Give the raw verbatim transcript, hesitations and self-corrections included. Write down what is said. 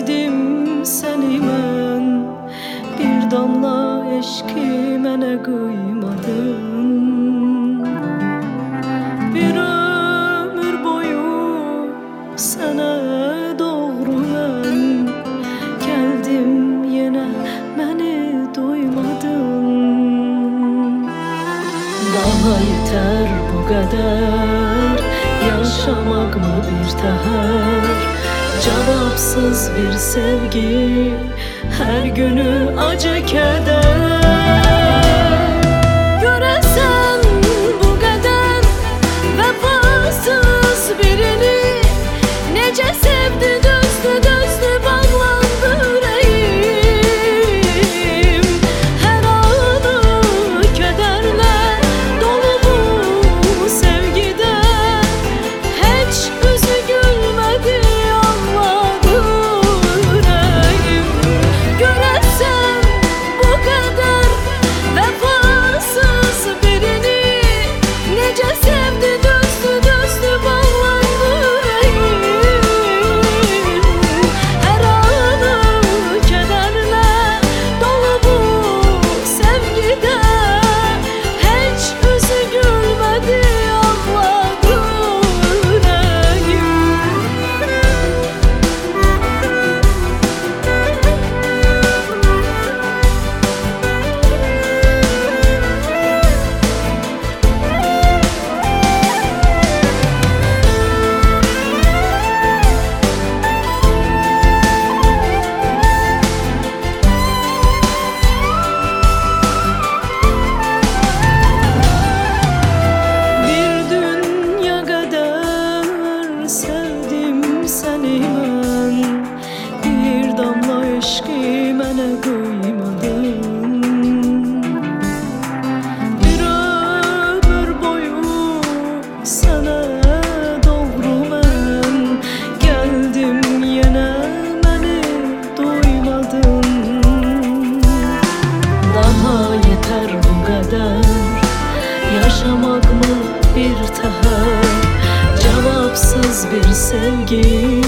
sevdim seni mən, bir damla eşki mənə qıymadın. Bir ömür boyu sənə doğru mən gəldim, yenə məni doymadın. Daha yeter bu qədər, yaşamak mı bir təhər? Cevapsız bir sevgi, her günü acı keder. Göresen bu kadar vefasız birini, nece sevdi dözdü dözdü bağlandı yüreğim. Her anı kederle dolu bu sevgide, hiç yüzü gülmedi. Seni mən, bir damla eşki mənə qıymadın. Bir ömür boyu sənə doğru mən gəldim, yenə məni doymadın. Daha yeter bu qədər, yaşamak mı bir təhər? Cevapsız bir sevgi,